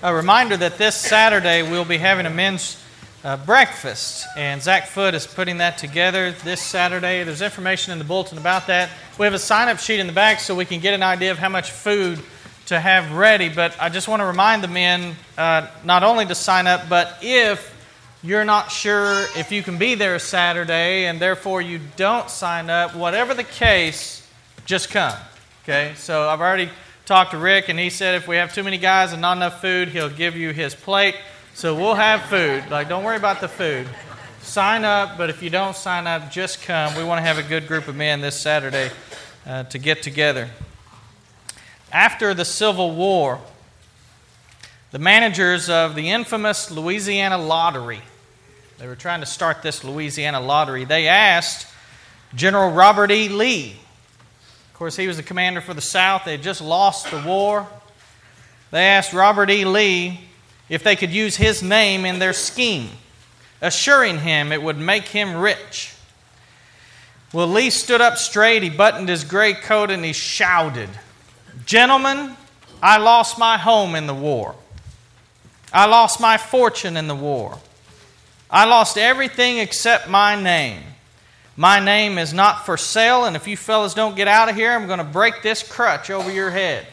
A reminder that this Saturday we'll be having a men's breakfast, and Zach Foote is putting that together this Saturday. There's information in the bulletin about that. We have a sign-up sheet in the back so we can get an idea of how much food to have ready, but I just want to remind the men not only to sign up, but if you're not sure if you can be there Saturday and therefore you don't sign up, whatever the case, just come. Okay, so I've already talked to Rick, and he said if we have too many guys and not enough food, he'll give you his plate. So we'll have food. Don't worry about the food. Sign up, but if you don't sign up, just come. We want to have a good group of men this Saturday to get together. After the Civil War, the managers of the infamous Louisiana Lottery, they were trying to start this Louisiana Lottery, they asked General Robert E. Lee. Of course, he was the commander for the South. They had just lost the war. They asked Robert E. Lee if they could use his name in their scheme, assuring him it would make him rich. Well, Lee stood up straight, he buttoned his gray coat, and he shouted, "Gentlemen, I lost my home in the war. I lost my fortune in the war. I lost everything except my name. My name is not for sale, and if you fellas don't get out of here, I'm going to break this crutch over your head."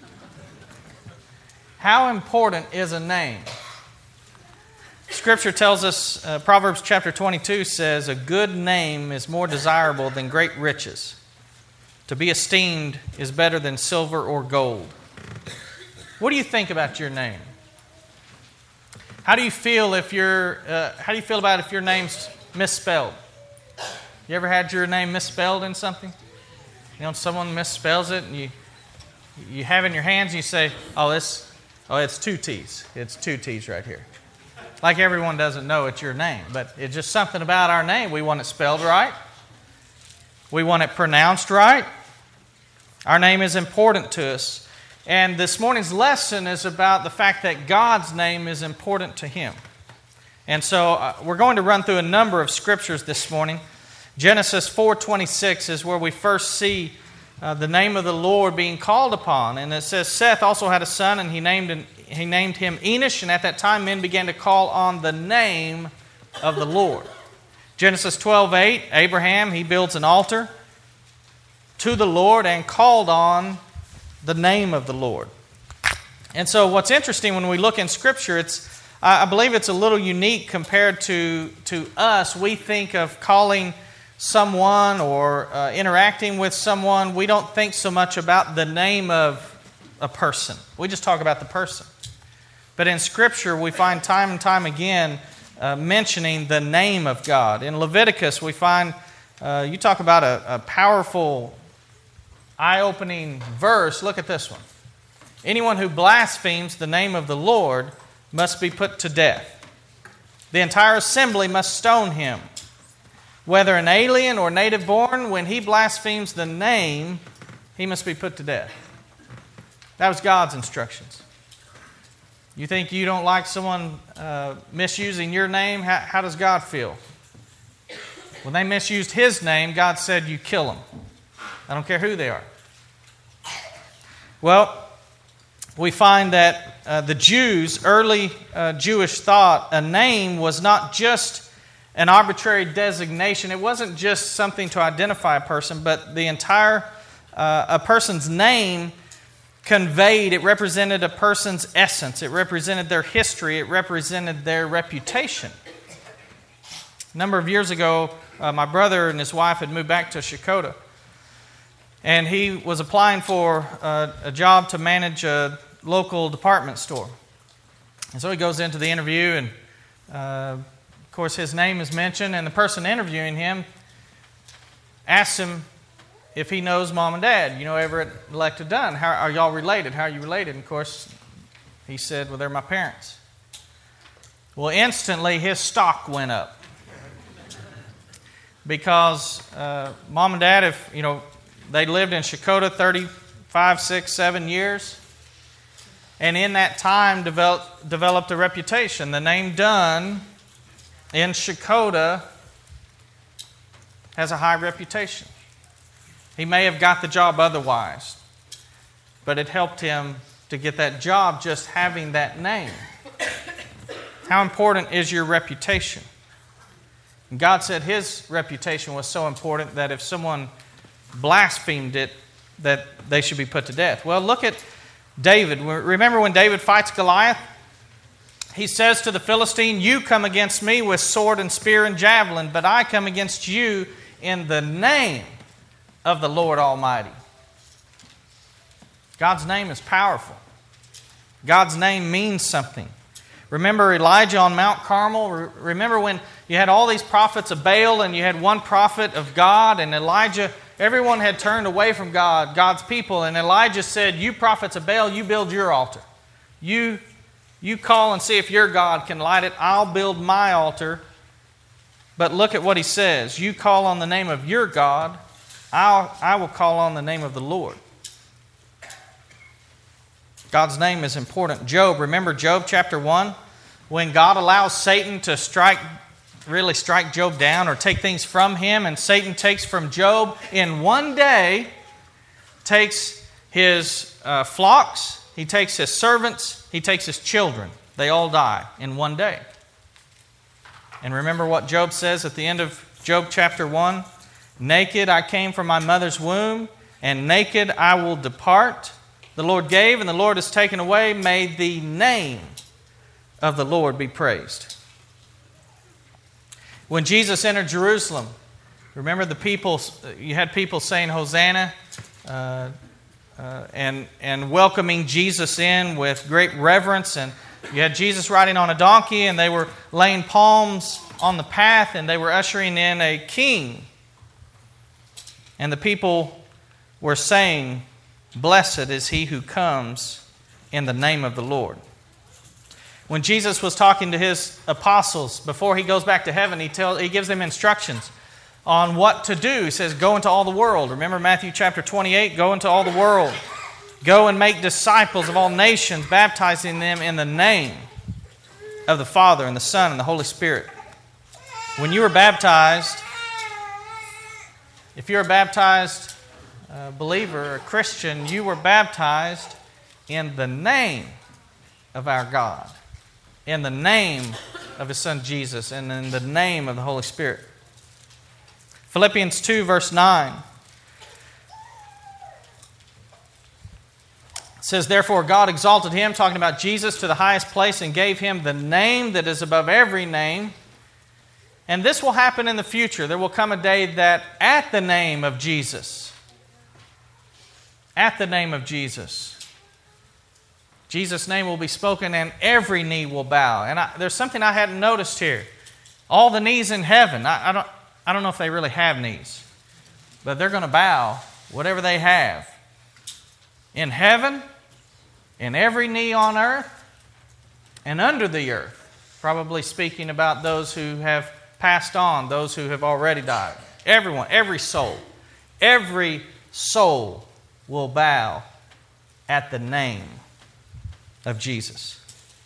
How important is a name? Scripture tells us, Proverbs chapter 22 says, "A good name is more desirable than great riches. To be esteemed is better than silver or gold." What do you think about your name? How do you feel about if your name's misspelled? You ever had your name misspelled in something? You know, someone misspells it, and you have it in your hands, and you say, it's two T's. It's two T's right here. Like everyone doesn't know it's your name, but it's just something about our name. We want it spelled right. We want it pronounced right. Our name is important to us. And this morning's lesson is about the fact that God's name is important to Him. And so we're going to run through a number of scriptures this morning. Genesis 4:26 is where we first see the name of the Lord being called upon. And it says, Seth also had a son, and he named him Enosh. And at that time, men began to call on the name of the Lord. Genesis 12:8, Abraham, he builds an altar to the Lord and called on the name of the Lord. And so what's interesting when we look in Scripture, I believe it's a little unique compared to us. We think of calling someone or interacting with someone. We don't think so much about the name of a person. We just talk about the person. But in Scripture, we find time and time again mentioning the name of God. In Leviticus, we find, you talk about a powerful, eye-opening verse. Look at this one. Anyone who blasphemes the name of the Lord must be put to death. The entire assembly must stone him. Whether an alien or native born, when he blasphemes the name, he must be put to death. That was God's instructions. You think you don't like someone misusing your name? How does God feel? When they misused His name, God said, you kill them. I don't care who they are. Well, we find that the Jews, early Jewish thought, a name was not just an arbitrary designation. It wasn't just something to identify a person, but the entire, a person's name conveyed, it represented a person's essence. It represented their history. It represented their reputation. A number of years ago, my brother and his wife had moved back to Shakota. And he was applying for a job to manage a local department store. And so he goes into the interview, and of course his name is mentioned, and the person interviewing him asks him if he knows Mom and Dad, Everett Electa Dunn. How are y'all related? How are you related? And of course, he said, well, they're my parents. Well, instantly his stock went up. Because Mom and Dad, they lived in Shakota 35, 6, 7 years. And in that time developed a reputation. The name Dunn in Shakota has a high reputation. He may have got the job otherwise, but it helped him to get that job just having that name. How important is your reputation? And God said His reputation was so important that if someone blasphemed it, that they should be put to death. Well, look at David. Remember when David fights Goliath? He says to the Philistine, "You come against me with sword and spear and javelin, but I come against you in the name of the Lord Almighty." God's name is powerful. God's name means something. Remember Elijah on Mount Carmel? Remember when you had all these prophets of Baal and you had one prophet of God, and Elijah, everyone had turned away from God, God's people, and Elijah said, "You prophets of Baal, you build your altar. You call and see if your God can light it. I'll build my altar." But look at what he says. "You call on the name of your God. I will call on the name of the Lord." God's name is important. Job, remember Job chapter 1? When God allows Satan to strike Job down or take things from him, and Satan takes from Job in one day, takes his flocks, he takes his servants, he takes his children. They all die in one day. And remember what Job says at the end of Job chapter 1? "Naked I came from my mother's womb, and naked I will depart. The Lord gave, and the Lord has taken away. May the name of the Lord be praised." When Jesus entered Jerusalem, remember the people, you had people saying Hosanna, and welcoming Jesus in with great reverence. And you had Jesus riding on a donkey, and they were laying palms on the path, and they were ushering in a king. And the people were saying, "Blessed is he who comes in the name of the Lord." When Jesus was talking to his apostles before he goes back to heaven, he gives them instructions on what to do. He says, "Go into all the world." Remember Matthew chapter 28, "Go into all the world. Go and make disciples of all nations, baptizing them in the name of the Father and the Son and the Holy Spirit." When you were baptized, if you're a baptized believer, a Christian, you were baptized in the name of our God, in the name of His Son Jesus, and in the name of the Holy Spirit. Philippians 2 verse 9 says, "Therefore God exalted Him," talking about Jesus, "to the highest place and gave Him the name that is above every name." And this will happen in the future. There will come a day that at the name of Jesus, Jesus' name will be spoken and every knee will bow. And there's something I hadn't noticed here. All the knees in heaven, I don't know if they really have knees, but they're going to bow whatever they have. In heaven, in every knee on earth, and under the earth. Probably speaking about those who have passed on, those who have already died. Everyone, every soul will bow at the name of Jesus.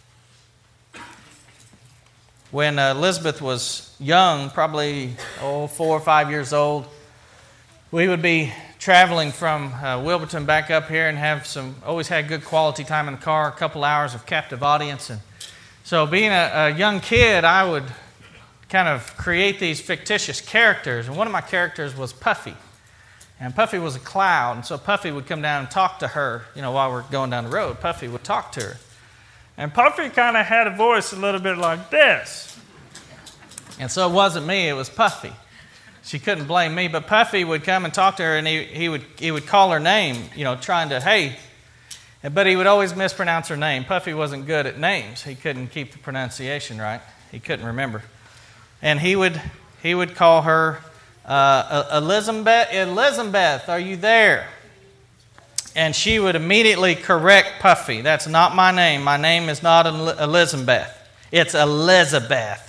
When Elizabeth was young, probably 4 or 5 years old, we would be traveling from Wilburton back up here and always had good quality time in the car, a couple hours of captive audience. And so being a young kid, I would kind of create these fictitious characters. And one of my characters was Puffy. And Puffy was a cloud, and so Puffy would come down and talk to her, while we're going down the road. Puffy would talk to her. And Puffy kind of had a voice a little bit like this. And so it wasn't me, it was Puffy. She couldn't blame me, but Puffy would come and talk to her, and he would call her name, trying to, "Hey." But he would always mispronounce her name. Puffy wasn't good at names. He couldn't keep the pronunciation right. He couldn't remember. And he would call her, Elizabeth, are you there?" And she would immediately correct Puffy. "That's not my name. My name is not Elizabeth. It's Elizabeth."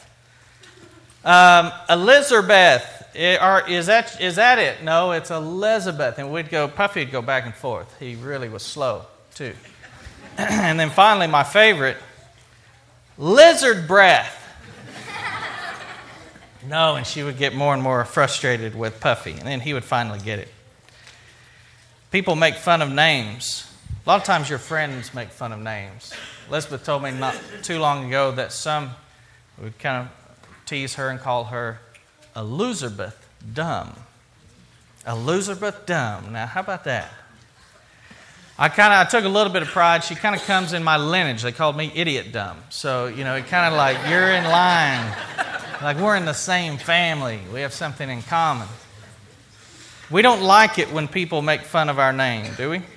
Elizabeth, is that it? "No, it's Elizabeth." And Puffy would go back and forth. He really was slow too. And then finally, my favorite, "Lizard breath." No, and she would get more and more frustrated with Puffy, and then he would finally get it. People make fun of names. lot of times your friends make fun of names. Elizabeth told me not too long ago that some would kind of tease her and call her Elizabeth Dumb. Elizabeth Dumb. Now, how about that? I took a little bit of pride. She kind of comes in my lineage. They called me Idiot Dumb. So, it kind of like, you're in line. Like we're in the same family. We have something in common. We don't like it when people make fun of our name, do we?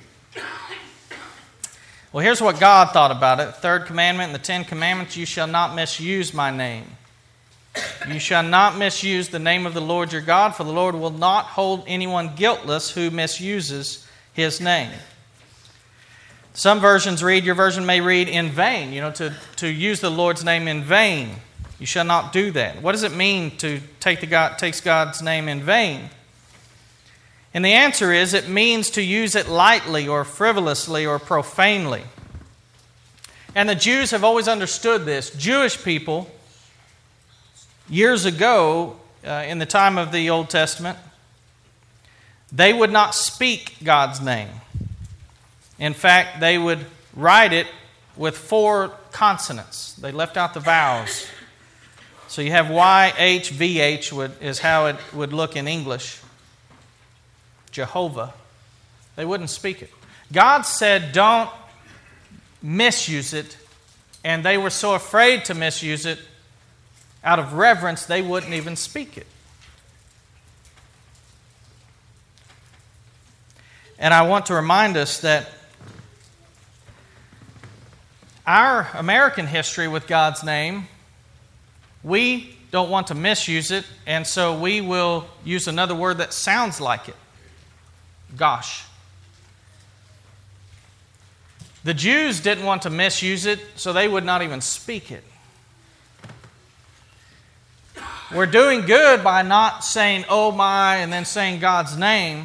Well, here's what God thought about it. Third commandment in the 10 Commandments, you shall not misuse my name. You shall not misuse the name of the Lord your God, for the Lord will not hold anyone guiltless who misuses his name. Some versions read, your version may read in vain, to use the Lord's name in vain. You shall not do that. What does it mean to takes God's name in vain? And the answer is it means to use it lightly or frivolously or profanely. And the Jews have always understood this. Jewish people, years ago, in the time of the Old Testament, they would not speak God's name. In fact, they would write it with 4 consonants. They left out the vowels. So you have YHVH is how it would look in English. Jehovah. They wouldn't speak it. God said, don't misuse it. And they were so afraid to misuse it, out of reverence, they wouldn't even speak it. And I want to remind us that our American history with God's name, we don't want to misuse it, and so we will use another word that sounds like it. Gosh. The Jews didn't want to misuse it, so they would not even speak it. We're doing good by not saying, oh my, and then saying God's name.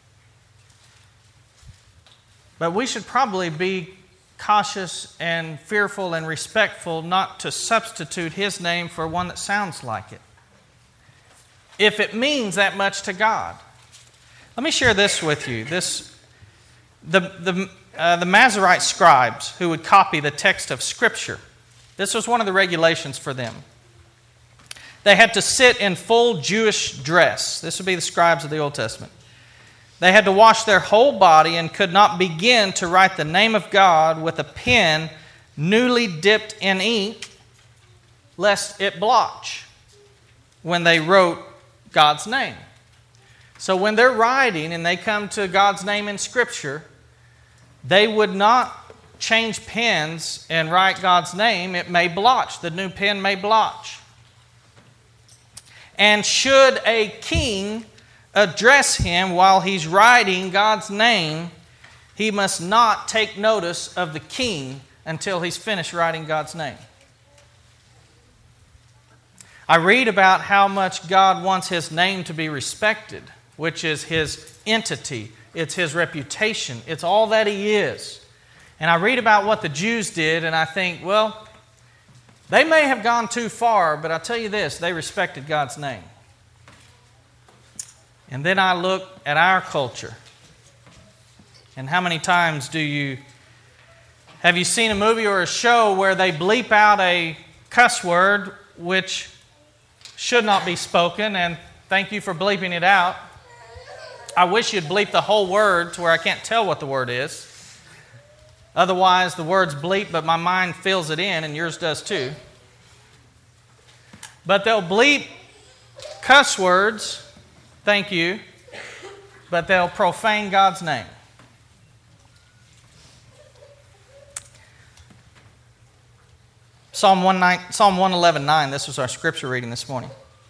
But we should probably be cautious and fearful and respectful not to substitute His name for one that sounds like it, if it means that much to God. Let me share this with you. The Masorite scribes who would copy the text of Scripture, this was one of the regulations for them. They had to sit in full Jewish dress. This would be the scribes of the Old Testament. They had to wash their whole body and could not begin to write the name of God with a pen newly dipped in ink, lest it blotch when they wrote God's name. So when they're writing and they come to God's name in Scripture, they would not change pens and write God's name. It may blotch. The new pen may blotch. And should a king address him while he's writing God's name, he must not take notice of the king until he's finished writing God's name. I read about how much God wants His name to be respected, which is His entity, it's His reputation, it's all that He is. And I read about what the Jews did, and I think, well, they may have gone too far, but I'll tell you this, they respected God's name. And then I look at our culture. And how many times have you seen a movie or a show where they bleep out a cuss word which should not be spoken, and thank you for bleeping it out. I wish you'd bleep the whole word to where I can't tell what the word is. Otherwise, the word's bleep, but my mind fills it in, and yours does too. But they'll bleep cuss words, thank you, but they'll profane God's name. Psalm 111:9, this was our scripture reading this morning.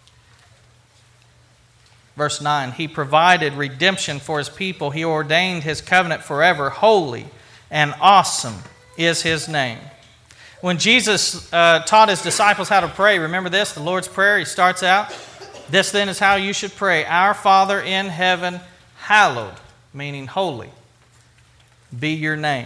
Verse 9, He provided redemption for His people. He ordained His covenant forever. Holy and awesome is His name. When Jesus taught His disciples how to pray, remember this, the Lord's Prayer, He starts out, this then is how you should pray. Our Father in heaven, hallowed, meaning holy, be your name.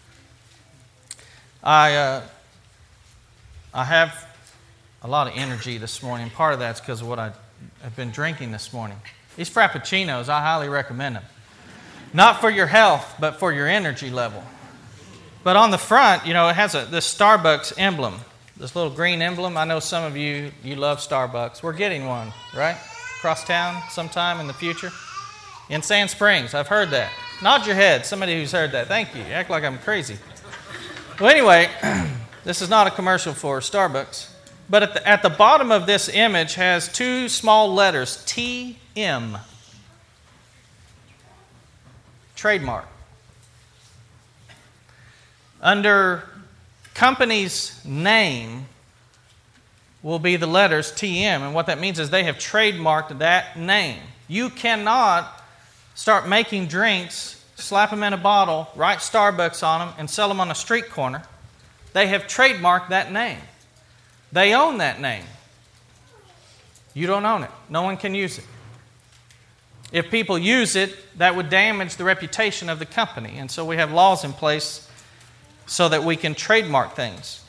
I have a lot of energy this morning. Part of that's because of what I've been drinking this morning. These Frappuccinos, I highly recommend them. Not for your health, but for your energy level. But on the front, it has this Starbucks emblem, this little green emblem. I know some of you love Starbucks. We're getting one, right? Across town sometime in the future. In Sand Springs, I've heard that. Nod your head, somebody who's heard that. Thank you. You act like I'm crazy. Well, anyway, this is not a commercial for Starbucks. But at the bottom of this image has two small letters, TM. Trademark. Under company's name will be the letters TM, and what that means is they have trademarked that name. You cannot start making drinks, slap them in a bottle, write Starbucks on them, and sell them on a street corner. They have trademarked that name. They own that name. You don't own it. No one can use it. If people use it, that would damage the reputation of the company. And so we have laws in place so that we can trademark things.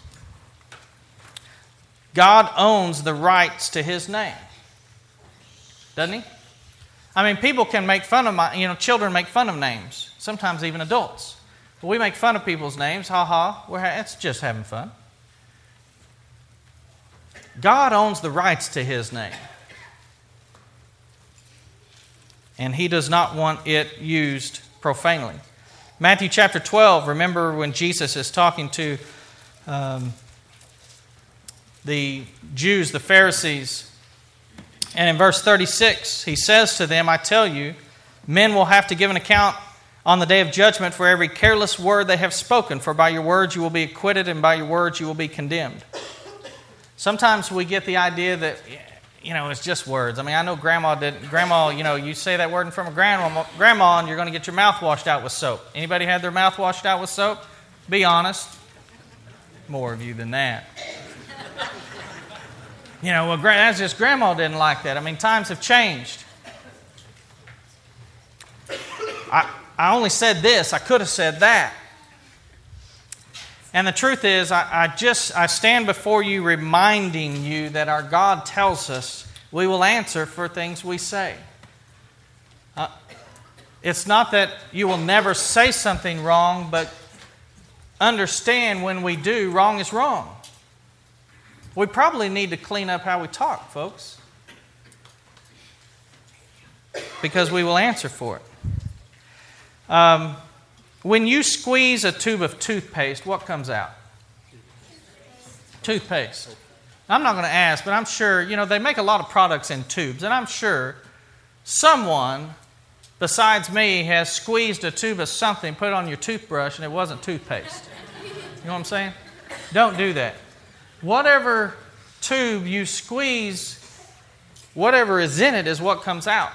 God owns the rights to His name. Doesn't He? I mean, people can make fun of children make fun of names. Sometimes even adults. But we make fun of people's names. Ha ha. It's just having fun. God owns the rights to His name. And He does not want it used profanely. Matthew chapter 12, remember when Jesus is talking to the Jews, the Pharisees, and in verse 36, He says to them, I tell you, men will have to give an account on the day of judgment for every careless word they have spoken, for by your words you will be acquitted, and by your words you will be condemned. Sometimes we get the idea that, it's just words. I mean, I know Grandma did. Grandma, you say that word in front of Grandma, and you're going to get your mouth washed out with soap. Anybody had their mouth washed out with soap? Be honest. More of you than that. That's just Grandma didn't like that. I mean, times have changed. I only said this. I could have said that. And the truth is, I stand before you reminding you that our God tells us we will answer for things we say. It's not that you will never say something wrong, but understand when we do, wrong is wrong. We probably need to clean up how we talk, folks, because we will answer for it. When you squeeze a tube of toothpaste, what comes out? Toothpaste. I'm not going to ask, but I'm sure, they make a lot of products in tubes, and I'm sure someone besides me has squeezed a tube of something, put it on your toothbrush, and it wasn't toothpaste. You know what I'm saying? Don't do that. Whatever tube you squeeze, whatever is in it is what comes out.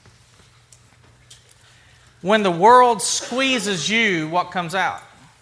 When the world squeezes you, what comes out?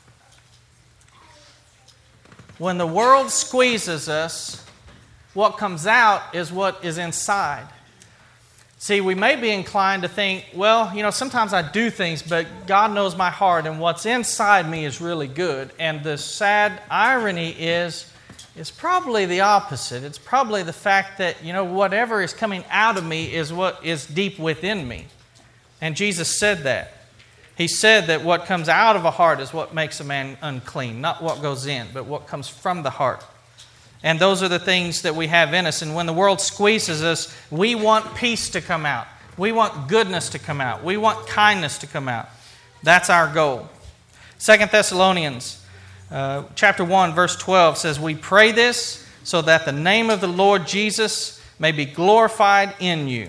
When the world squeezes us, what comes out is what is inside. See, we may be inclined to think, sometimes I do things, but God knows my heart, and what's inside me is really good. And the sad irony is, it's probably the opposite. It's probably the fact that, whatever is coming out of me is what is deep within me. And Jesus said that. He said that what comes out of a heart is what makes a man unclean. Not what goes in, but what comes from the heart. And those are the things that we have in us. And when the world squeezes us, we want peace to come out. We want goodness to come out. We want kindness to come out. That's our goal. 2 Thessalonians chapter 1, verse 12 says, we pray this so that the name of the Lord Jesus may be glorified in you.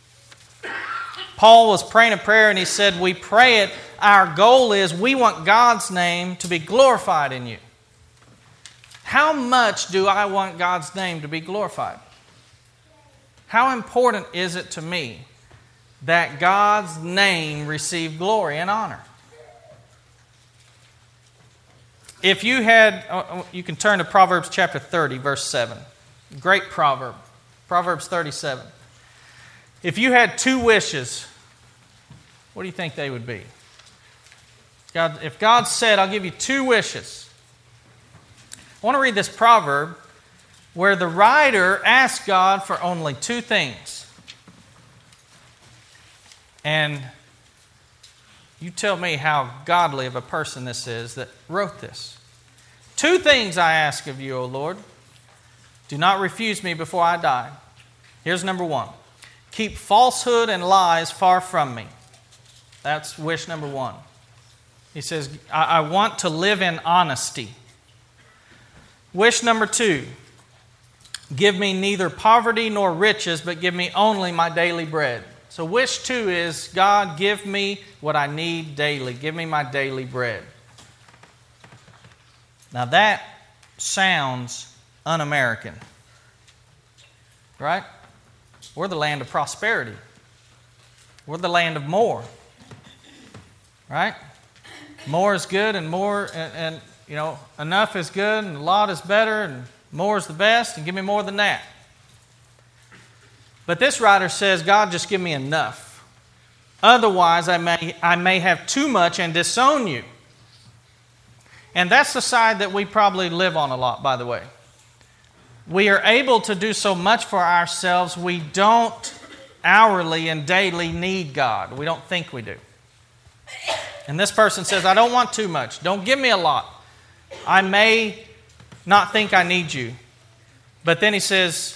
Paul was praying a prayer and he said, we pray it. Our goal is we want God's name to be glorified in you. How much do I want God's name to be glorified? How important is it to me that God's name receive glory and honor? If you had, you can turn to Proverbs chapter 30, verse 7. Great proverb. Proverbs 37. If you had two wishes, what do you think they would be? If God said, I'll give you two wishes. I want to read this proverb where the writer asked God for only two things. And You tell me how godly of a person this is that wrote this. 2 things I ask of you, O Lord. Do not refuse me before I die. Here's number 1. Keep falsehood and lies far from me. That's wish number 1. He says, I want to live in honesty. Wish number 2. Give me neither poverty nor riches, but give me only my daily bread. So wish 2 is, God, give me what I need daily. Give me my daily bread. Now that sounds un-American, right? We're the land of prosperity. We're the land of more, right? More is good, and more, and you know, enough is good, and a lot is better, and more is the best, and give me more than that. But this writer says, God, just give me enough. Otherwise, I may have too much and disown you. And that's the side that we probably live on a lot, by the way. We are able to do so much for ourselves, we don't hourly and daily need God. We don't think we do. And this person says, I don't want too much. Don't give me a lot. I may not think I need you. But then he says,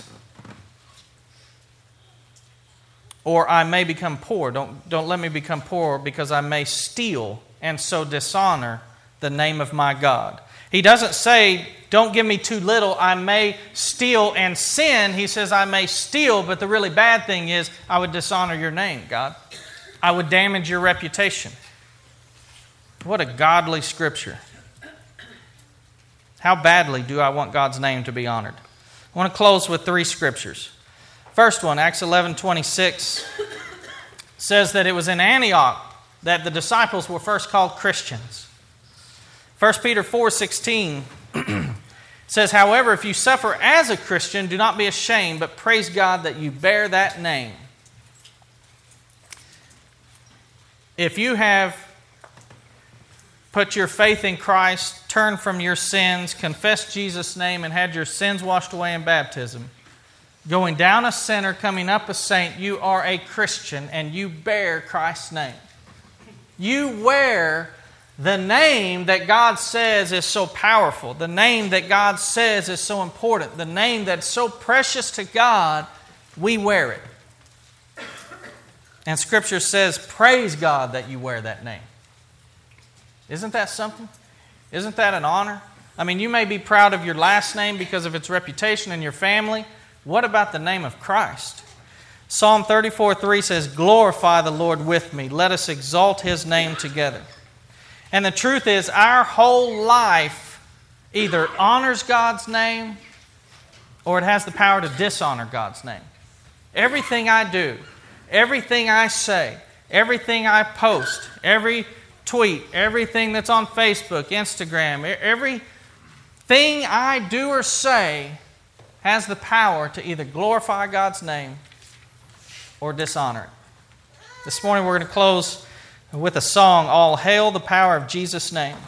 or I may become poor. Don't let me become poor, because I may steal and so dishonor the name of my God. He doesn't say, don't give me too little, I may steal and sin. He says, I may steal, but the really bad thing is I would dishonor your name, God. I would damage your reputation. What a godly scripture. How badly do I want God's name to be honored? I want to close with 3 scriptures. First one, Acts 11:26, says that it was in Antioch that the disciples were first called Christians. 1 Peter 4:16 says, however, if you suffer as a Christian, do not be ashamed, but praise God that you bear that name. If you have put your faith in Christ, turned from your sins, confessed Jesus' name, and had your sins washed away in baptism, going down a sinner, coming up a saint, you are a Christian and you bear Christ's name. You wear the name that God says is so powerful, the name that God says is so important, the name that's so precious to God, we wear it. And Scripture says, praise God that you wear that name. Isn't that something? Isn't that an honor? I mean, you may be proud of your last name because of its reputation in your family. What about the name of Christ? Psalm 34:3 says, glorify the Lord with me. Let us exalt His name together. And the truth is, our whole life either honors God's name or it has the power to dishonor God's name. Everything I do, everything I say, everything I post, every tweet, everything that's on Facebook, Instagram, everything I do or say has the power to either glorify God's name or dishonor it. This morning we're going to close with a song, All Hail the Power of Jesus' Name.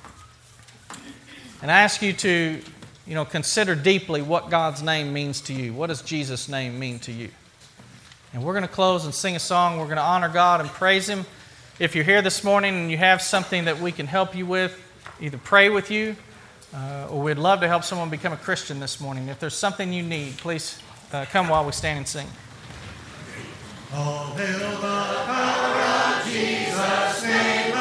And I ask you to, consider deeply what God's name means to you. What does Jesus' name mean to you? And we're going to close and sing a song. We're going to honor God and praise Him. If you're here this morning and you have something that we can help you with, either pray with you, or we'd love to help someone become a Christian this morning. If there's something you need, please come while we stand and sing. All hail the power of Jesus' name.